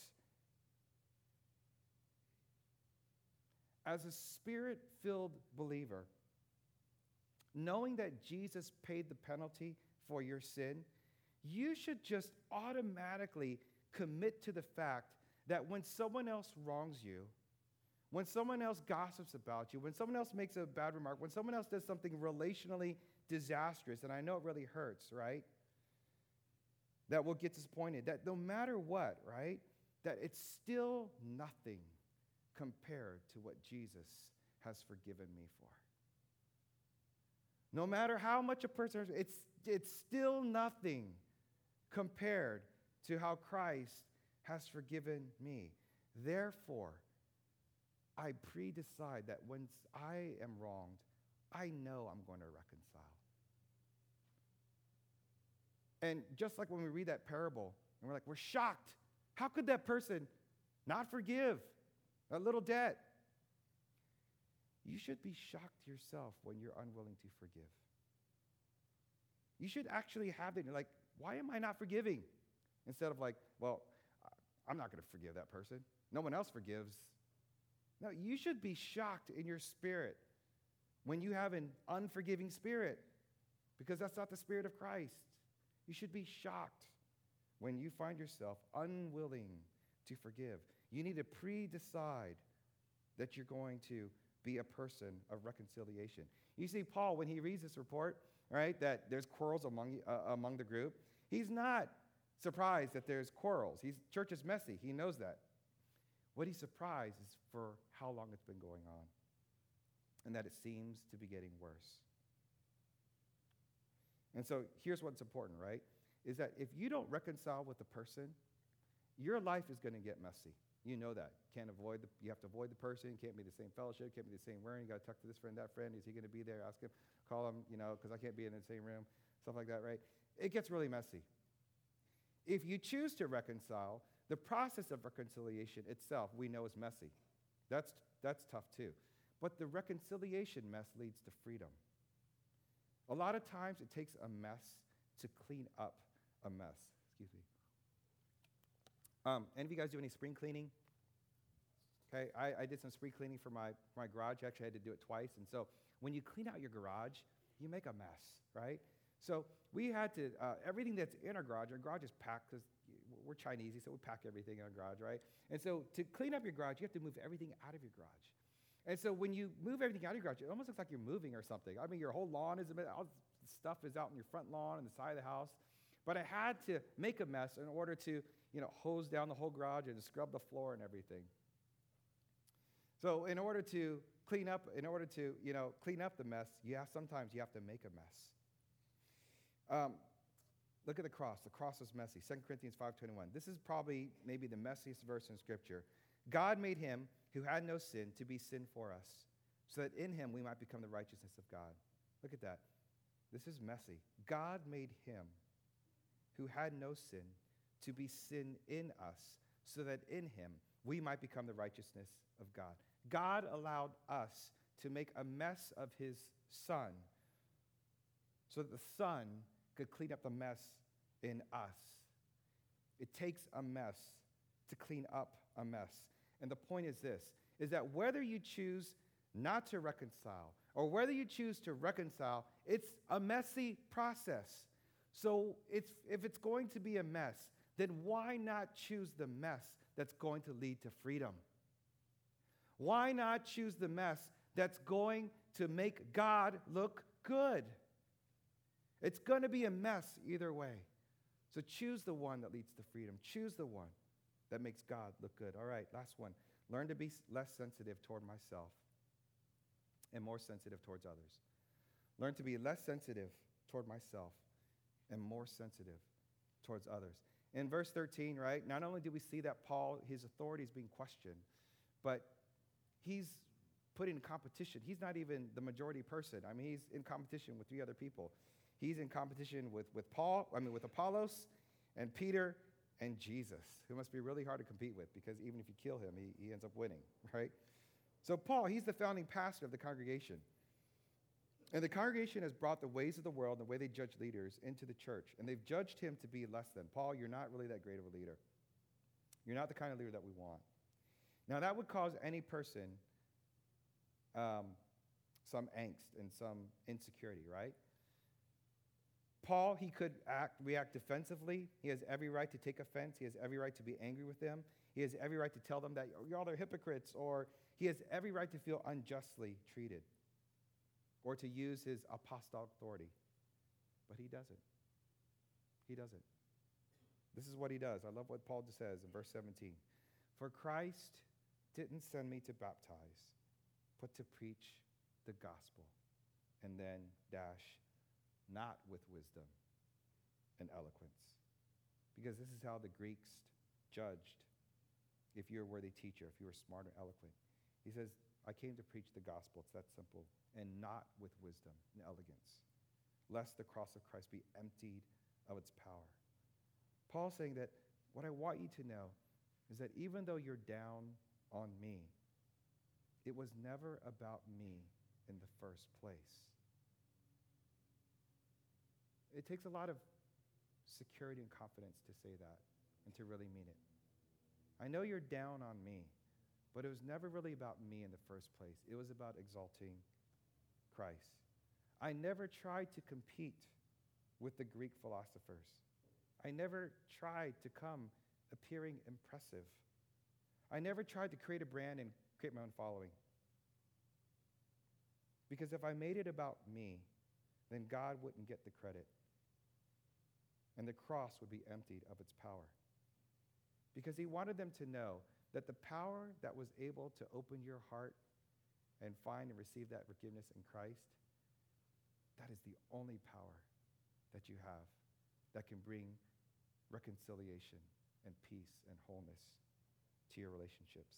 As a Spirit-filled believer, knowing that Jesus paid the penalty for your sin, you should just automatically commit to the fact that when someone else wrongs you, when someone else gossips about you, when someone else makes a bad remark, when someone else does something relationally disastrous, and I know it really hurts, right? That we'll get disappointed, that no matter what, right, that it's still nothing compared to what Jesus has forgiven me for. No matter how much a person, it's, it's still nothing compared to how Christ has forgiven me. Therefore, I pre-decide that when I am wronged, I know I'm going to reconcile. And just like when we read that parable, and we're like, we're shocked. How could that person not forgive a little debt? You should be shocked yourself when you're unwilling to forgive. You should actually have it, like, why am I not forgiving? Instead of like, well, I'm not going to forgive that person. No one else forgives. No, you should be shocked in your spirit when you have an unforgiving spirit, because that's not the Spirit of Christ. You should be shocked when you find yourself unwilling to forgive. You need to pre-decide that you're going to be a person of reconciliation. You see, Paul, when he reads this report, right, that there's quarrels among, uh, among the group, he's not surprised that there's quarrels. He's, church is messy. He knows that. What he's surprised is for how long it's been going on and that it seems to be getting worse. And so here's what's important, right, is that if you don't reconcile with the person, your life is going to get messy. You know that. Can't avoid the, you have to avoid the person. Can't be the same fellowship. Can't be the same room. You got to talk to this friend, that friend. Is he going to be there? Ask him. Call him, you know, because I can't be in the same room. Stuff like that, right? It gets really messy. If you choose to reconcile, the process of reconciliation itself, we know is messy. That's, that's tough too. But the reconciliation mess leads to freedom. A lot of times it takes a mess to clean up a mess. Excuse me. Um, any of you guys do any spring cleaning? Okay, I, I did some spring cleaning for my, my garage. Actually, I had to do it twice. And so when you clean out your garage, you make a mess, right? So we had to, uh, everything that's in our garage, our garage is packed because we're Chinese, so we pack everything in our garage, right? And so to clean up your garage, you have to move everything out of your garage. And so when you move everything out of your garage, it almost looks like you're moving or something. I mean, your whole lawn is, all the stuff is out in your front lawn and the side of the house. But I had to make a mess in order to, you know, hose down the whole garage and scrub the floor and everything. So in order to clean up, in order to, you know, clean up the mess, you have, sometimes you have to make a mess. Um, look at the cross. The cross is messy. Second Corinthians five twenty-one. This is probably maybe the messiest verse in Scripture. God made him who had no sin to be sin for us, so that in him we might become the righteousness of God. Look at that. This is messy. God made him who had no sin to be sin in us, so that in him we might become the righteousness of God. God allowed us to make a mess of his son so that the son could clean up the mess in us. It takes a mess to clean up a mess. And the point is this, is that whether you choose not to reconcile or whether you choose to reconcile, it's a messy process. So it's, if it's going to be a mess, then why not choose the mess that's going to lead to freedom? Why not choose the mess that's going to make God look good? It's going to be a mess either way. So choose the one that leads to freedom. Choose the one that makes God look good. All right, last one. Learn to be less sensitive toward myself and more sensitive towards others. Learn to be less sensitive toward myself and more sensitive towards others. In verse thirteen, right, not only do we see that Paul, his authority is being questioned, but he's put in competition. He's not even the majority person. I mean, he's in competition with three other people. He's in competition with, with Paul, I mean, with Apollos and Peter and Jesus, who must be really hard to compete with because even if you kill him, he, he ends up winning, right? So Paul, he's the founding pastor of the congregation. And the congregation has brought the ways of the world and the way they judge leaders into the church. And they've judged him to be less than. Paul, you're not really that great of a leader. You're not the kind of leader that we want. Now, that would cause any person um, some angst and some insecurity, right? Paul, he could act, react defensively. He has every right to take offense. He has every right to be angry with them. He has every right to tell them that y'all are hypocrites, or he has every right to feel unjustly treated or to use his apostolic authority. But he doesn't. He doesn't. This is what he does. I love what Paul just says in verse seventeen. For Christ didn't send me to baptize, but to preach the gospel. And then dash, not with wisdom and eloquence. Because this is how the Greeks judged if you're a worthy teacher, if you were smart or eloquent. He says, I came to preach the gospel. It's that simple. And not with wisdom and elegance, lest the cross of Christ be emptied of its power. Paul's saying that what I want you to know is that even though you're down on me, it was never about me in the first place. It takes a lot of security and confidence to say that and to really mean it. I know you're down on me, but it was never really about me in the first place. It was about exalting Christ. I never tried to compete with the Greek philosophers. I never tried to come appearing impressive. I never tried to create a brand and create my own following. Because if I made it about me, then God wouldn't get the credit. And the cross would be emptied of its power. Because he wanted them to know that the power that was able to open your heart and find and receive that forgiveness in Christ, that is the only power that you have that can bring reconciliation and peace and wholeness to your relationships.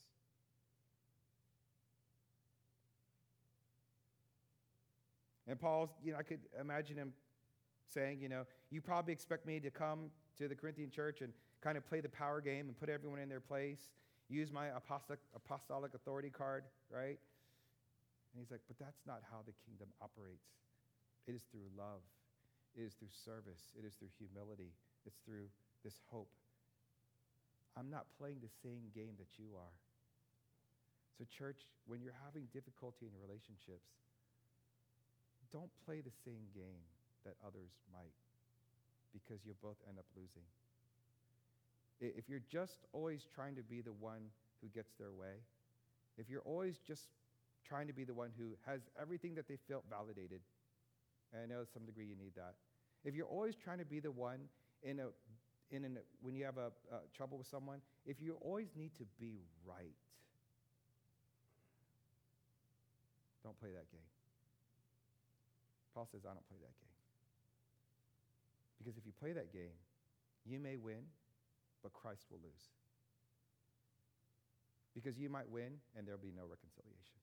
And Paul's, you know, I could imagine him saying, you know, you probably expect me to come to the Corinthian church and kind of play the power game and put everyone in their place, use my apostolic, apostolic authority card, right? And he's like, but that's not how the kingdom operates. It is through love. It is through service. It is through humility. It's through this hope. I'm not playing the same game that you are. So church, when you're having difficulty in relationships, don't play the same game that others might, because you'll both end up losing. If you're just always trying to be the one who gets their way, if you're always just trying to be the one who has everything that they felt validated, and I know to some degree you need that. If you're always trying to be the one in a, in an, when you have a uh, trouble with someone, if you always need to be right, don't play that game. Paul says, I don't play that game. Because if you play that game, you may win, but Christ will lose. Because you might win, and there'll be no reconciliation.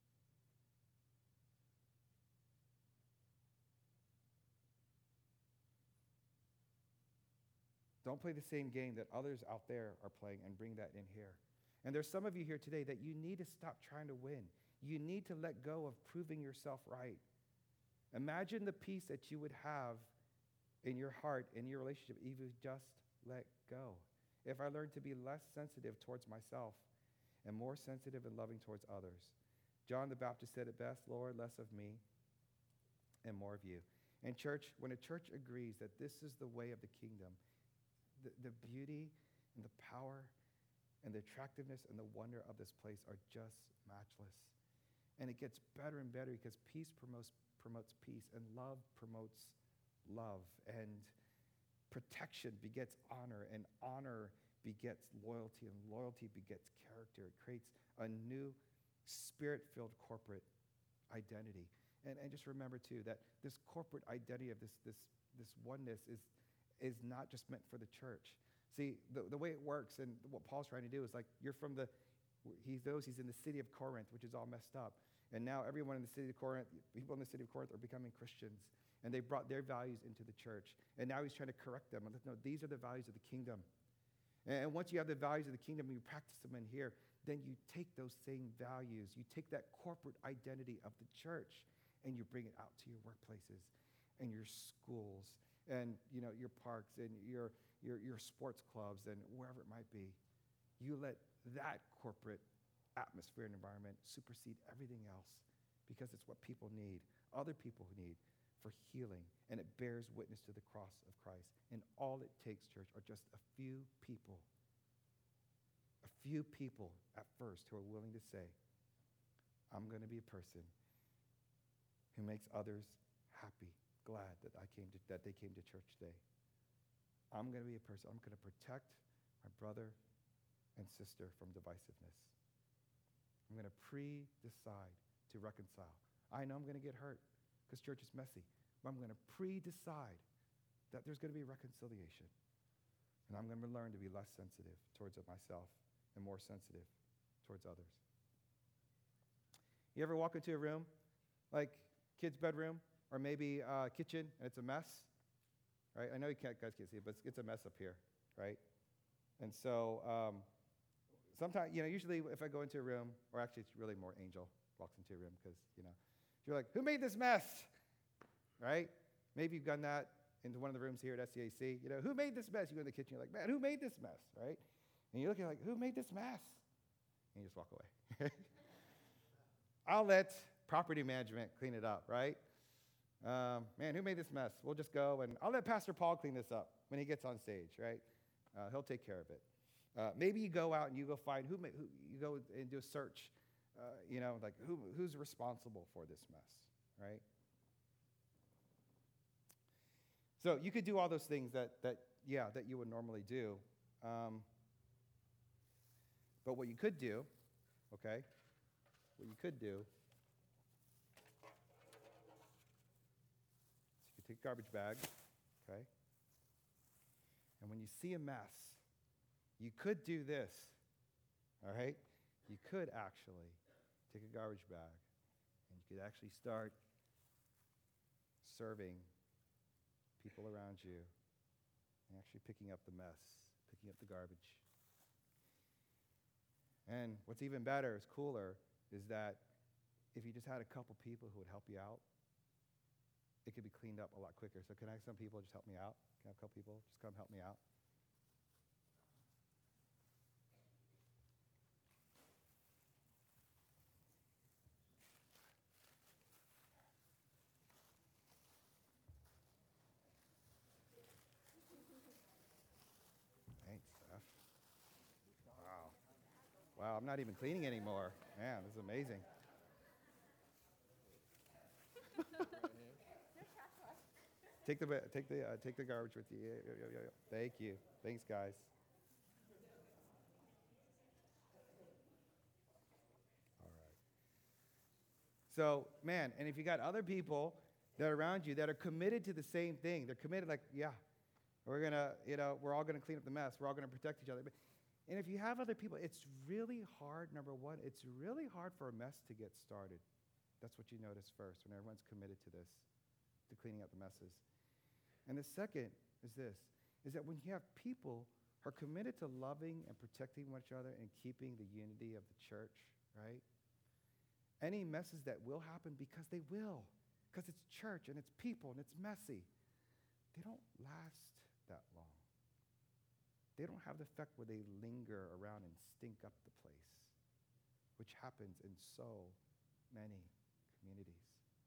Don't play the same game that others out there are playing and bring that in here. And there's some of you here today that you need to stop trying to win. You need to let go of proving yourself right. Imagine the peace that you would have in your heart, in your relationship, if you just let go. If I learned to be less sensitive towards myself and more sensitive and loving towards others. John the Baptist said it best, Lord, less of me and more of you. And church, when a church agrees that this is the way of the kingdom, the, the beauty and the power and the attractiveness and the wonder of this place are just matchless. And it gets better and better because peace promotes promotes peace, and love promotes love, and protection begets honor, and honor begets loyalty, and loyalty begets character. It creates a new spirit-filled corporate identity. And, and just remember, too, that this corporate identity of this, this, this oneness is, is not just meant for the church. See, the, the way it works, and what Paul's trying to do is like, you're from the, he knows he's in the city of Corinth, which is all messed up. And now everyone in the city of Corinth, people in the city of Corinth are becoming Christians. And they brought their values into the church. And now he's trying to correct them. And let them know these are the values of the kingdom. And once you have the values of the kingdom and you practice them in here, then you take those same values. You take that corporate identity of the church and you bring it out to your workplaces and your schools and you know your parks and your, your, your sports clubs and wherever it might be. You let that corporate atmosphere and environment supersede everything else because it's what people need, other people need for healing, and it bears witness to the cross of Christ. And all it takes, church, are just a few people, a few people at first who are willing to say, I'm going to be a person who makes others happy, glad that I came to, that they came to church today. I'm going to be a person, I'm going to protect my brother and sister from divisiveness. I'm going to pre-decide to reconcile. I know I'm going to get hurt because church is messy, but I'm going to pre-decide that there's going to be reconciliation. And I'm going to learn to be less sensitive towards myself and more sensitive towards others. You ever walk into a room, like kid's bedroom, or maybe a kitchen, and it's a mess, right? I know you can't, guys can't see it, but it's, it's a mess up here, right? And so, um, sometimes, you know, usually if I go into a room, or actually it's really more Angel walks into a room because, you know, you're like, who made this mess? Right? Maybe you've done that into one of the rooms here at S C A C. You know, who made this mess? You go in the kitchen, you're like, man, who made this mess? Right? And you're looking like, who made this mess? And you just walk away. I'll let property management clean it up, right? Um, man, who made this mess? We'll just go, and I'll let Pastor Paul clean this up when he gets on stage, right? Uh, he'll take care of it. Uh, maybe you go out and you go find who, who you go and do a search, uh, you know, like who who's responsible for this mess, right? So you could do all those things that that yeah that you would normally do, um, but what you could do, okay, what you could do, is you could take a garbage bag, okay, and when you see a mess, you could do this. all right? You could actually take a garbage bag and you could actually start serving people around you and actually picking up the mess, picking up the garbage. And what's even better, is cooler, is that if you just had a couple people who would help you out, it could be cleaned up a lot quicker. So can I have some people just help me out? Can I have a couple people just come help me out? Thanks, Steph. Wow. Wow, I'm not even cleaning anymore. Man, this is amazing. Take the take the uh, take the garbage with you. Yeah, yeah, yeah, yeah. Thank you. Thanks, guys. All right. So, man, and if you got other people that are around you that are committed to the same thing, they're committed. Like, yeah, we're gonna, you know, we're all gonna clean up the mess. We're all gonna protect each other. But, and if you have other people, it's really hard. Number one, it's really hard for a mess to get started. That's what you notice first when everyone's committed to this, to cleaning up the messes. And the second is this, is that when you have people who are committed to loving and protecting each other and keeping the unity of the church, right? Any messes that will happen, because they will, because it's church and it's people and it's messy, they don't last that long. They don't have the effect where they linger around and stink up the place, which happens in so many communities.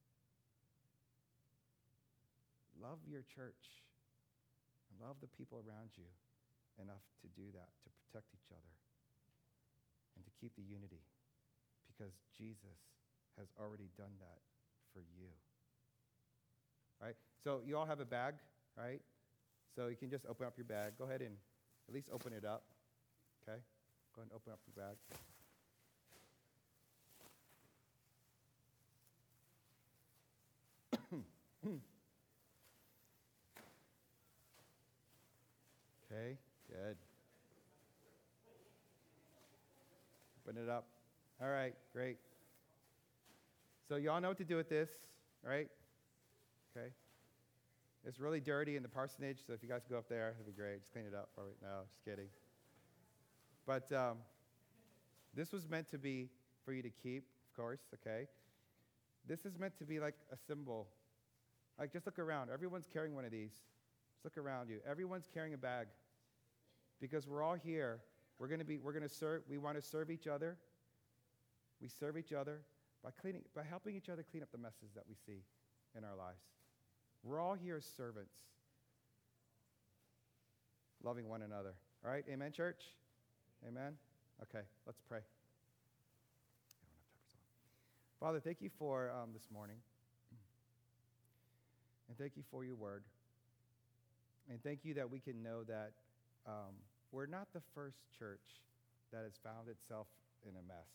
Love your church and love the people around you enough to do that, to protect each other and to keep the unity, because Jesus has already done that for you. Right? So you all have a bag, right? So you can just open up your bag. Go ahead and at least open it up. Okay? Go ahead and open up your bag. Okay, good. Open it up. All right, great. So you all know what to do with this, right? Okay. It's really dirty in the parsonage, so if you guys go up there, it'd be great. Just clean it up for me. No, just kidding. But um, this was meant to be for you to keep, of course, okay? This is meant to be like a symbol. Like, just look around. Everyone's carrying one of these. Just look around you. Everyone's carrying a bag, because we're all here. We're going to be, we're going to serve, we want to serve each other. We serve each other by cleaning, by helping each other clean up the messes that we see in our lives. We're all here as servants, loving one another. All right, amen, church? Amen? Okay, let's pray. Father, thank you for um, this morning. And thank you for your word. And thank you that we can know that um, we're not the first church that has found itself in a mess.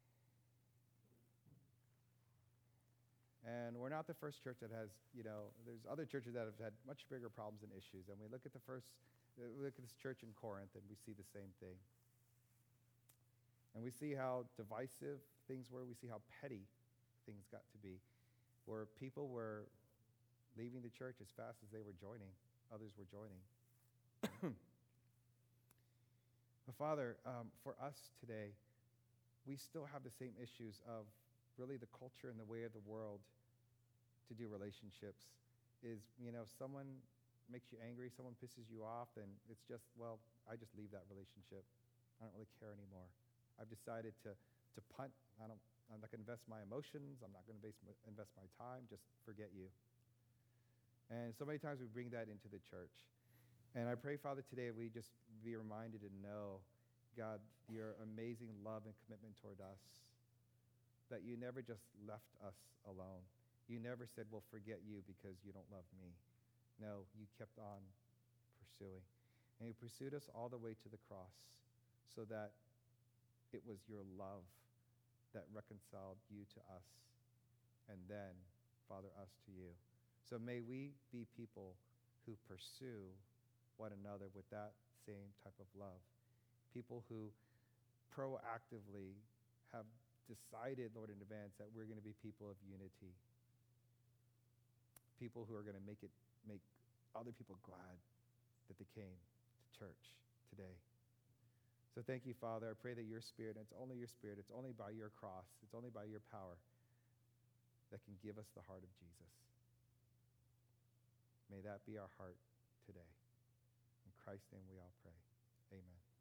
And we're not the first church that has, you know, there's other churches that have had much bigger problems and issues. And we look at the first, we look at this church in Corinth, and we see the same thing. And we see how divisive things were. We see how petty things got to be, where people were leaving the church as fast as they were joining. Others were joining. But Father, um, for us today, we still have the same issues of really the culture and the way of the world to do relationships. Is, you know, if someone makes you angry, someone pisses you off, then it's just, well, I just leave that relationship. I don't really care anymore. I've decided to to punt. I don't, I'm not going to invest my emotions. I'm not going to invest my time. Just forget you. And so many times we bring that into the church. And I pray, Father, today we just be reminded and know, God, your amazing love and commitment toward us, that you never just left us alone. You never said, well, forget you because you don't love me. No, you kept on pursuing. And you pursued us all the way to the cross, so that it was your love that reconciled you to us, and then, Father, us to you. So may we be people who pursue one another with that same type of love. People who proactively have decided, Lord, in advance that we're going to be people of unity, people who are going to make it make other people glad that they came to church today. So thank you, Father. I pray that your Spirit, and it's only your Spirit, it's only by your cross, it's only by your power that can give us the heart of Jesus. May that be our heart today. In Christ's name we all pray. Amen.